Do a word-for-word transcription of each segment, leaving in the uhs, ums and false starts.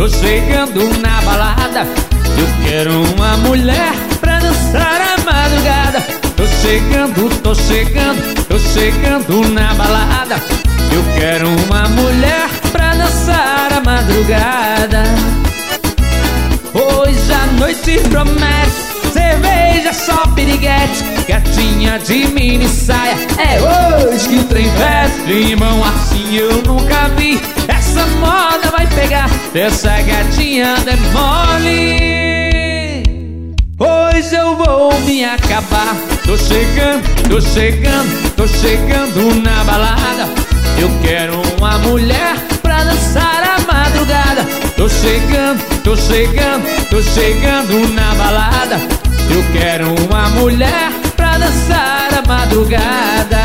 tô chegando na balada. Eu quero uma mulher pra dançar a madrugada. Tô chegando, tô chegando, tô chegando na balada. Eu quero uma mulher pra dançar a madrugada. Hoje a noite promete cerveja, só piriguete, gatinha de mini saia. É hoje que o trem veste, limão assim eu nunca vi. Essa moda vai pegar, essa gatinha é mole. Hoje eu vou me acabar. Tô chegando, tô chegando, tô chegando na balada. Eu quero uma mulher pra dançar a madrugada. Tô chegando, tô chegando, tô chegando na balada. Eu quero uma mulher pra dançar a madrugada.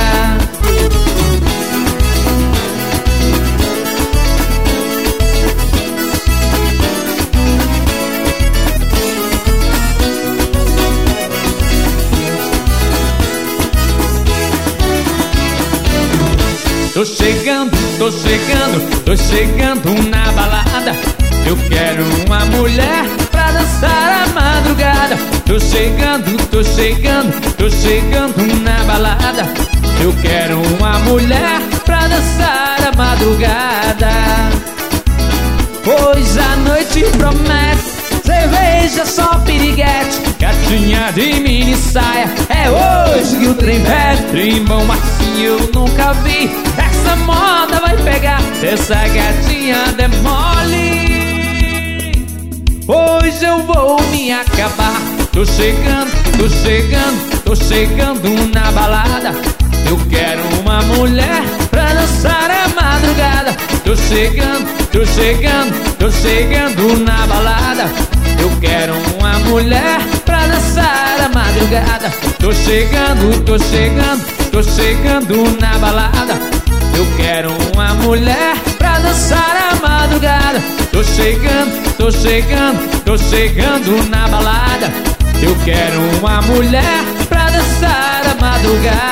Tô chegando, tô chegando, tô chegando na balada. Eu quero uma mulher pra dançar a madrugada. Tô chegando, tô chegando, tô chegando na balada. Eu quero uma mulher pra dançar a madrugada. Pois a noite promete cerveja, só piriguete, gatinha de mini saia. É hoje que o trem veste, trem bom assim eu nunca vi. Essa moda vai pegar, essa gatinha demole. Hoje eu vou me acabar. Tô chegando, tô chegando, tô chegando na balada. Eu quero uma mulher pra dançar a madrugada. Tô chegando, tô chegando, tô chegando na balada. Eu quero uma mulher pra dançar a madrugada. Tô chegando, tô chegando, tô chegando na balada. Eu quero uma mulher pra dançar a madrugada. Tô chegando, tô chegando, tô chegando na balada. Eu quero uma mulher pra dançar a madrugada.